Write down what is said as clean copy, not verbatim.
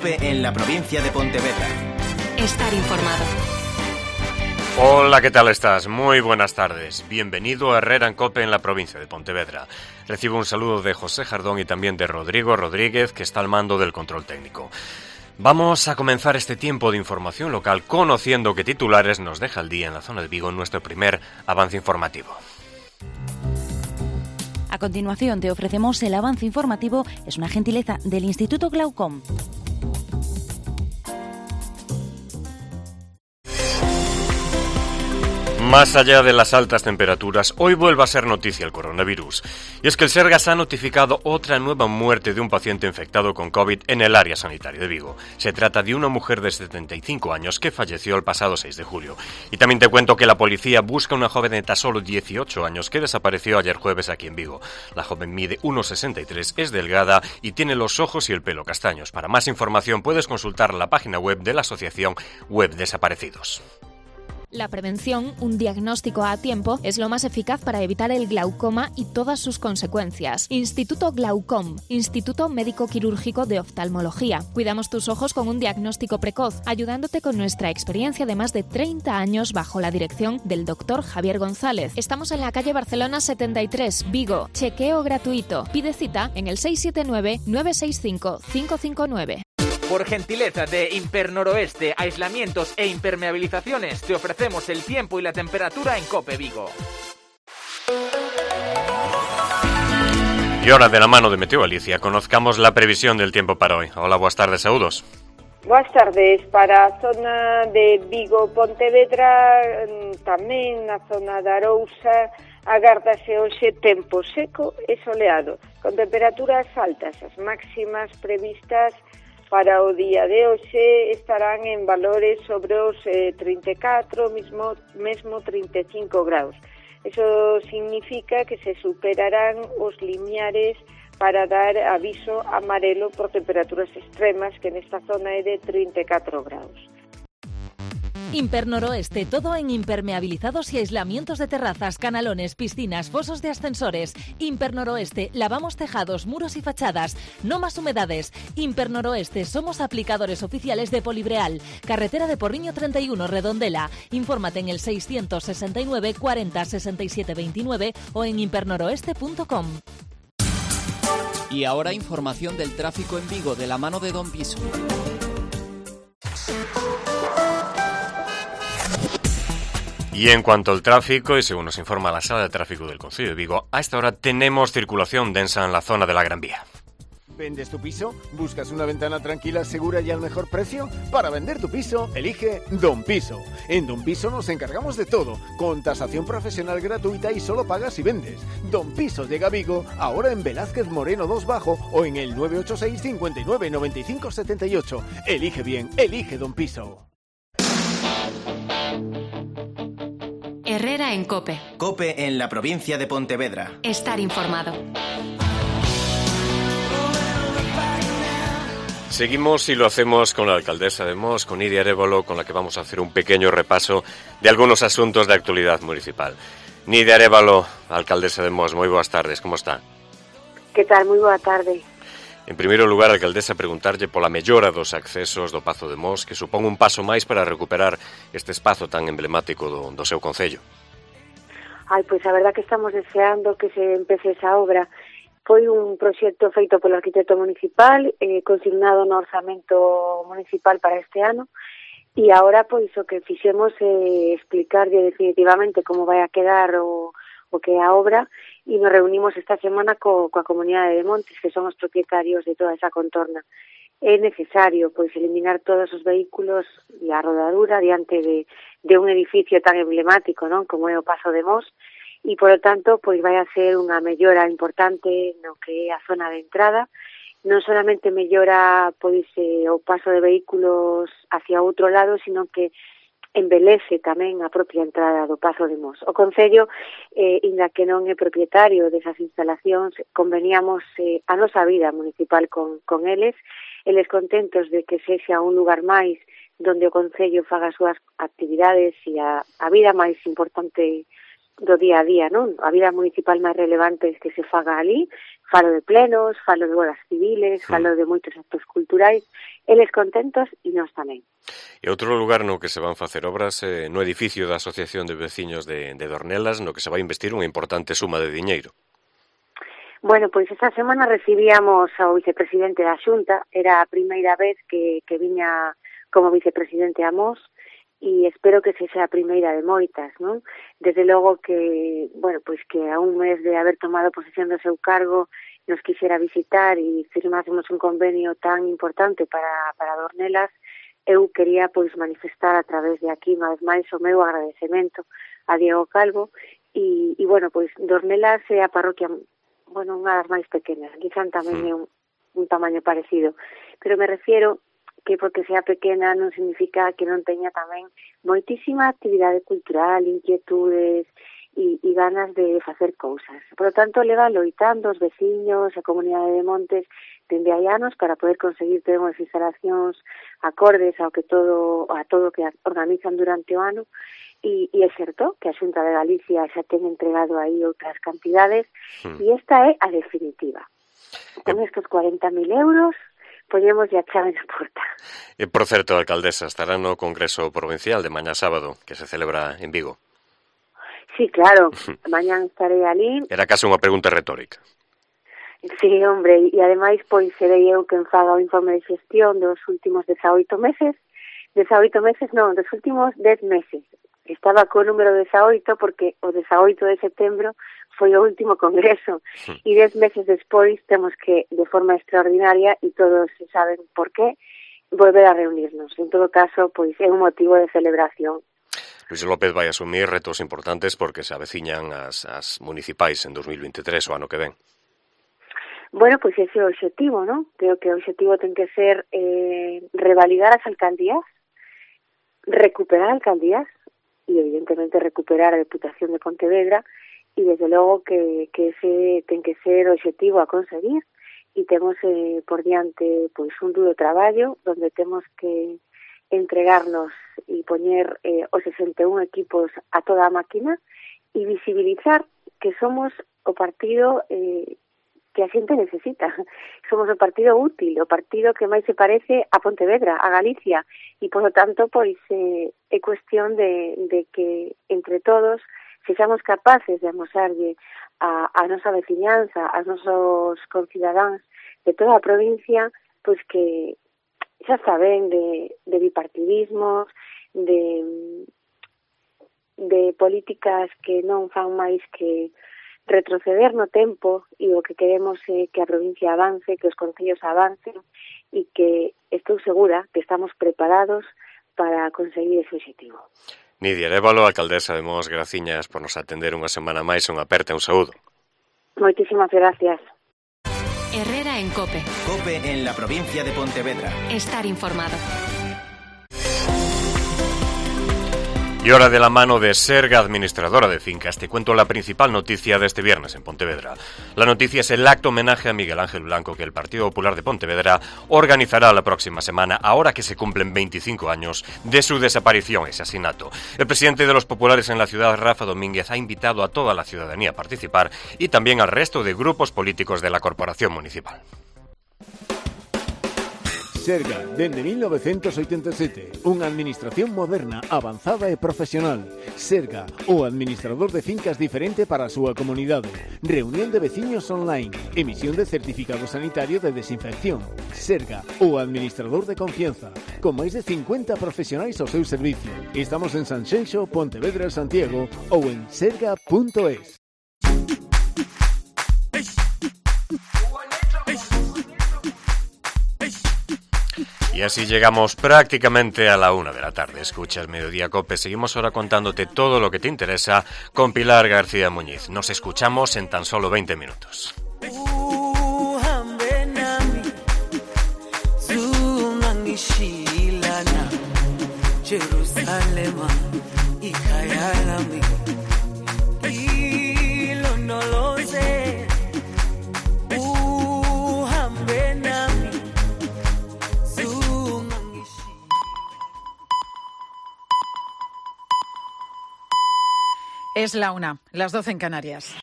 COPE en la provincia de Pontevedra. Estar informado. Hola, ¿qué tal estás? Muy buenas tardes. Bienvenido a Herrera en COPE en la provincia de Pontevedra. Recibo un saludo de José Jardón y también de Rodrigo Rodríguez, que está al mando del control técnico. Vamos a comenzar este tiempo de información local conociendo qué titulares nos deja el día en la zona de Vigo en nuestro primer avance informativo. A continuación te ofrecemos el avance informativo, es una gentileza del Instituto Glaucom. Más allá de las altas temperaturas, hoy vuelve a ser noticia el coronavirus. Y es que el Sergas ha notificado otra nueva muerte de un paciente infectado con COVID en el área sanitaria de Vigo. Se trata de una mujer de 75 años que falleció el pasado 6 de julio. Y también te cuento que la policía busca a una joven de tan solo 18 años que desapareció ayer jueves aquí en Vigo. La joven mide 1,63, es delgada y tiene los ojos y el pelo castaños. Para más información puedes consultar la página web de la asociación Web Desaparecidos. La prevención, un diagnóstico a tiempo, es lo más eficaz para evitar el glaucoma y todas sus consecuencias. Instituto Glaucom, Instituto Médico Quirúrgico de Oftalmología. Cuidamos tus ojos con un diagnóstico precoz, ayudándote con nuestra experiencia de más de 30 años bajo la dirección del Dr. Javier González. Estamos en la calle Barcelona 73, Vigo. Chequeo gratuito. Pide cita en el 679-965-559. Por gentileza de Impernoroeste, aislamientos e impermeabilizaciones, te ofrecemos el tiempo y la temperatura en COPE Vigo. Y ahora, de la mano de Meteo Galicia, conozcamos la previsión del tiempo para hoy. Hola, buenas tardes, saúdos. Boas tardes. Para a zona de Vigo, Pontevedra, tamén na zona de Arousa, agárdase hoxe tempo seco e soleado, con temperaturas altas. As máximas previstas para o día de hoxe estarán en valores sobre os 34, mesmo 35 graus. Eso significa que se superarán os limiares para dar aviso amarelo por temperaturas extremas, que nesta zona é de 34 graus. Impernoroeste, todo en impermeabilizados y aislamientos de terrazas, canalones, piscinas, fosos de ascensores. Impernoroeste, lavamos tejados, muros y fachadas. No más humedades. Impernoroeste, somos aplicadores oficiales de Polibreal. Carretera de Porriño 31, Redondela. Infórmate en el 669 40 67 29 o en impernoroeste.com. Y ahora información del tráfico en Vigo de la mano de Don Piso. Y en cuanto al tráfico, y según nos informa la Sala de Tráfico del Concello de Vigo, a esta hora tenemos circulación densa en la zona de la Gran Vía. ¿Vendes tu piso? ¿Buscas una ventana tranquila, segura y al mejor precio? Para vender tu piso, elige Don Piso. En Don Piso nos encargamos de todo, con tasación profesional gratuita y solo pagas si vendes. Don Piso llega a Vigo, ahora en Velázquez Moreno 2 Bajo o en el 986 59 95 78. Elige bien, elige Don Piso. Herrera en COPE. COPE en la provincia de Pontevedra. Estar informado. Seguimos y lo hacemos con la alcaldesa de Mos, con Iria Arévalo, con la que vamos a hacer un pequeño repaso de algunos asuntos de actualidad municipal. Nidia Arévalo, alcaldesa de Mos, moi boas tardes, como está? Que tal? Moi boa tarde. En primeiro lugar, alcaldesa, preguntarlle pola mellora dos accesos do Pazo de Mos, que supón un paso máis para recuperar este espazo tan emblemático do seu concello. Pois a verdad que estamos deseando que se empece esa obra. Foi un proxecto feito polo arquitecto municipal, consignado no orzamento municipal para este ano, e agora pois o que fixemos é explicarlle definitivamente como vai a quedar o que é a obra, e nos reunimos esta semana coa comunidade de Montes, que son os propietarios de toda esa contorna. É necesario pois eliminar todos os vehículos e a rodadura diante de un edificio tan emblemático, non, como é o Pazo de Mos, e polo tanto pois vai a ser unha mellora importante no que é a zona de entrada. Non solamente mellora pois o paso de vehículos hacia outro lado, sino que embelece tamén a propia entrada do Pazo de Mos. O Concello, inda que non é propietario desas instalacións, conveníamos a nosa vida municipal con eles contentos de que sexa un lugar máis donde o Concello faga as súas actividades e a vida máis importante do día a día, non? A vida municipal máis relevante que se faga ali, falo de plenos, falo de bodas civiles, falo de moitos actos culturais, eles contentos e nós tamén. E outro lugar no que se van facer obras no edificio da Asociación de Veciños de Dornelas, no que se vai investir unha importante suma de diñeiro. Bueno, pois esta semana recibíamos ao vicepresidente da Xunta, era a primeira vez que viña como vicepresidente a Mos, e espero que sexa a primeira de moitas, non? Desde logo que, bueno, pois que a un mes de haber tomado posesión do seu cargo nos quixera visitar e firmásemos un convenio tan importante para Dornelas, eu quería pois manifestar a través de aquí, unha vez máis, o meu agradecemento a Diego Calvo e bueno, pois Dornelas é a parroquia, bueno, unha das máis pequenas, quizán tamén é un tamaño parecido, pero me refiero que porque sea pequena non significa que non teña tamén moitísima actividade cultural, inquietudes e ganas de facer cousas. Por lo tanto, leva loitando os veciños, a comunidade de Montes, dende hai anos para poder conseguir ter unhas instalacións acordes a todo que organizan durante o ano. E é certo que a Xunta de Galicia xa ten entregado aí outras cantidades e esta é a definitiva. Con estos 40.000 euros poñemos a chave na porta. E, por certo, a alcaldesa estará no Congreso Provincial de mañá sábado, que se celebra en Vigo. Sí, claro, mañán estarei ali. Era case unha pregunta retórica. Sí, hombre, e ademais pois serei eu quen faga o informe de xestión dos últimos 18 meses. 18 meses non, dos últimos 10 meses. Estaba co número 18 porque o 18 de setembro foi o último congreso e 10 meses despois temos que, de forma extraordinaria, e todos saben por qué, volver a reunirnos. En todo caso, pois é un motivo de celebración. Luis López vai asumir retos importantes porque se aveciñan as municipais en 2023, o ano que ven. Bueno, pois ese é o obxectivo, non? Creo que o obxectivo ten que ser revalidar as alcaldías, recuperar alcaldías, e evidentemente recuperar a Deputación de Pontevedra e desde logo que ese ten que ser o obxectivo a conseguir e temos por diante pois un duro traballo onde temos que entregarnos e poñer os 61 equipos a toda a máquina e visibilizar que somos o partido que a xente necesita. Somos o partido útil, o partido que máis se parece a Pontevedra, a Galicia, e, por lo tanto, pois é cuestión de que, entre todos, sexamos capaces de amosarlle a nosa veciñanza, aos nosos concidadáns de toda a provincia, pois que xa está ben de bipartidismos, de políticas que non fan máis que retroceder no tempo e o que queremos é que a provincia avance, que os concellos avancen e que estou segura que estamos preparados para conseguir ese objetivo. Nidia Arévalo, alcaldesa de Mos, graciñas por nos atender unha semana máis, unha aperta e un saúdo. Moitísimas gracias. Herrera en COPE. COPE en la provincia de Pontevedra. Estar informado. Y ahora de la mano de Serga, administradora de fincas, te cuento la principal noticia de este viernes en Pontevedra. La noticia es el acto homenaje a Miguel Ángel Blanco que el Partido Popular de Pontevedra organizará la próxima semana, ahora que se cumplen 25 años de su desaparición y asesinato. El presidente de los populares en la ciudad, Rafa Domínguez, ha invitado a toda la ciudadanía a participar y también al resto de grupos políticos de la corporación municipal. Serga, dende 1987, unha administración moderna, avanzada e profesional. Serga, o administrador de fincas diferente para a súa comunidade. Reunión de veciños online, emisión de certificado sanitario de desinfección. Serga, o administrador de confianza, con máis de 50 profesionais ao seu servicio. Estamos en Sanxenxo, Pontevedra e Santiago ou en serga.es. Y así llegamos prácticamente a la 1 de la tarde. Escuchas Mediodía COPE. Seguimos ahora contándote todo lo que te interesa con Pilar García Muñiz. Nos escuchamos en tan solo 20 minutos. Es la 1, las 12 en Canarias.